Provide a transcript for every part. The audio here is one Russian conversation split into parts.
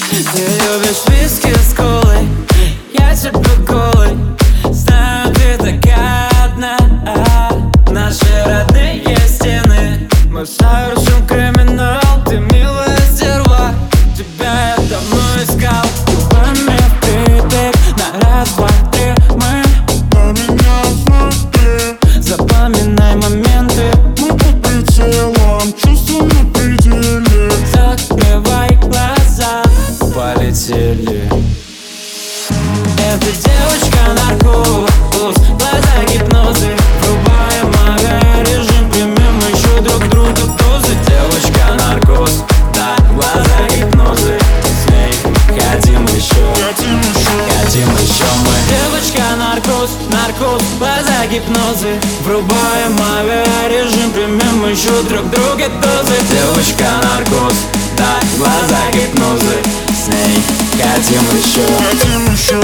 Ты любишь виски с колой, я тебя голый. Знаю, ты такая одна. Наши родные стены, мы совершим криминал. Ты милая стерва, тебя я давно искал. Губами впритык на раз, два, три. Мы на меня смотри, запоминай моменты. Мы под прицелом, чувства на пределе. Закрывай глаза, полетели. Эта девочка наркоз, глаза гипнозы. Врубаем авиарежим, примем еще друг друга дозы. Девочка наркоз, да, глаза гипнозы. С ней хотим еще, хотим еще мы. Девочка наркоз, наркоз, глаза гипнозы. Врубаем авиарежим, примем еще друг друга дозы. Девочка наркоз, да, глаза гипнозы. С ней хотим еще, Хотим еще.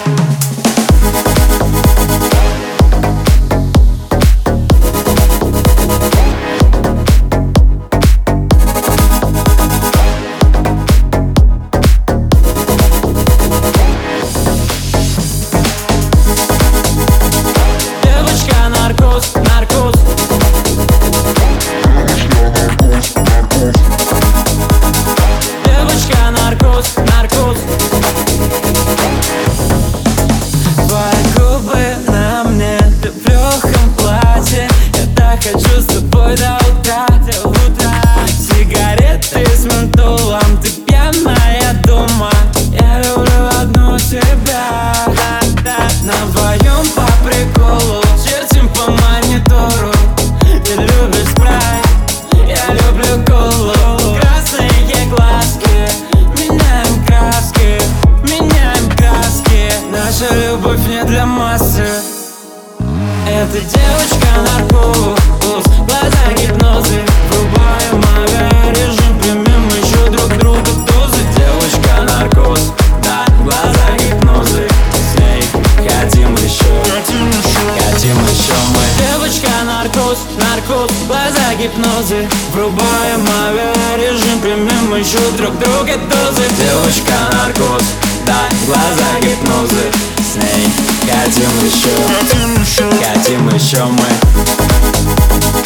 девочка наркоз, наркоз. Девочка наркоз, наркоз. Твои губы на мне, ты в легком платье. Я так хочу с тобой до утра, до утра. Сигареты с ментолом, ты пьяная дома. Я люблю одну тебя. На вдвоем по приколу чертим по монитору. Ты любишь спрайт, я люблю колу. Красные глазки, меняем краски, меняем краски. Наша любовь не для массы. Эта девочка наркоз, глаза гипнозы. Врубаем авиарежим, примем еще друг друга дозы. Девочка наркоз, да, глаза гипнозы. С ней хотим еще, хотим еще мы. Девочка наркоз, наркоз, глаза гипнозы. Врубаем авиарежим, примем еще друг друга дозы. Девочка наркоз, да, глаза гипнозы. С ней хотим еще, хотим еще мы.